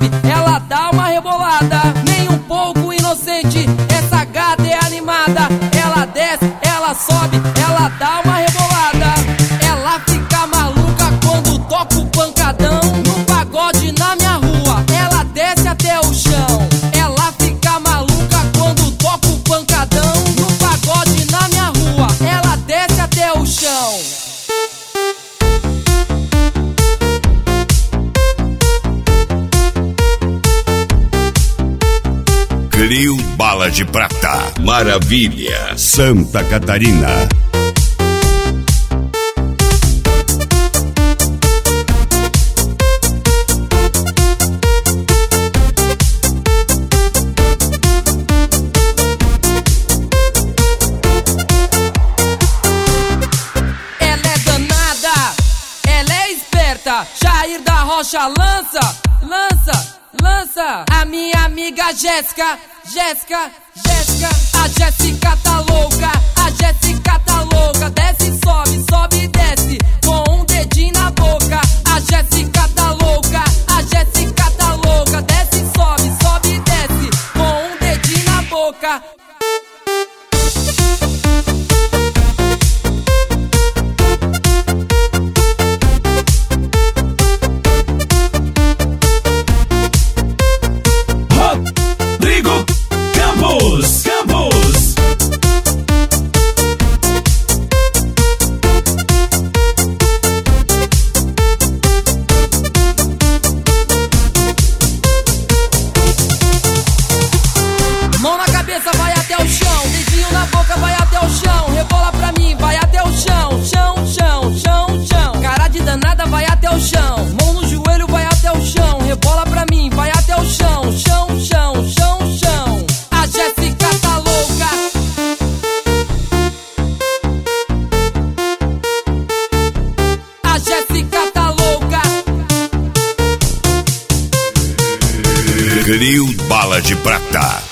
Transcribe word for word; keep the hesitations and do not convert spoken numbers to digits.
sobe, ela dá uma rebolada. Nem um pouco inocente, essa gata é animada. Ela desce, ela sobe, ela dá uma rebolada. Ela fica maluca quando toca o pancadão. No pagode na minha rua, ela desce até o chão. Ela fica maluca quando toca o pancadão. No pagode na minha rua, ela desce até o chão. Grill Bala de Prata, Maravilha, Santa Catarina. Ela é danada, ela é esperta. Jair da Rocha lança, lança, lança. A minha amiga Jéssica, Jéssica, Jéssica. A Jéssica tá louca, a Jéssica tá louca. Desce, sobe, sobe e desce, com um dedinho na boca. A Jéssica tá louca, a Jéssica tá louca. Desce, sobe, sobe e desce, com um dedinho na boca. Rodrigo Campos, Campos. Mão na cabeça, vai até o chão. Dedinho na boca, vai até o chão. Rebola pra mim, vai até o chão. Chão, chão, chão, chão. Cara de danada, vai até o chão. Mão no joelho, vai até o chão. Rebola pra mim, vai até o chão. Chão, chão, chão, chão. A Jéssica tá louca. A Jéssica tá louca. Grill Bala de Prata.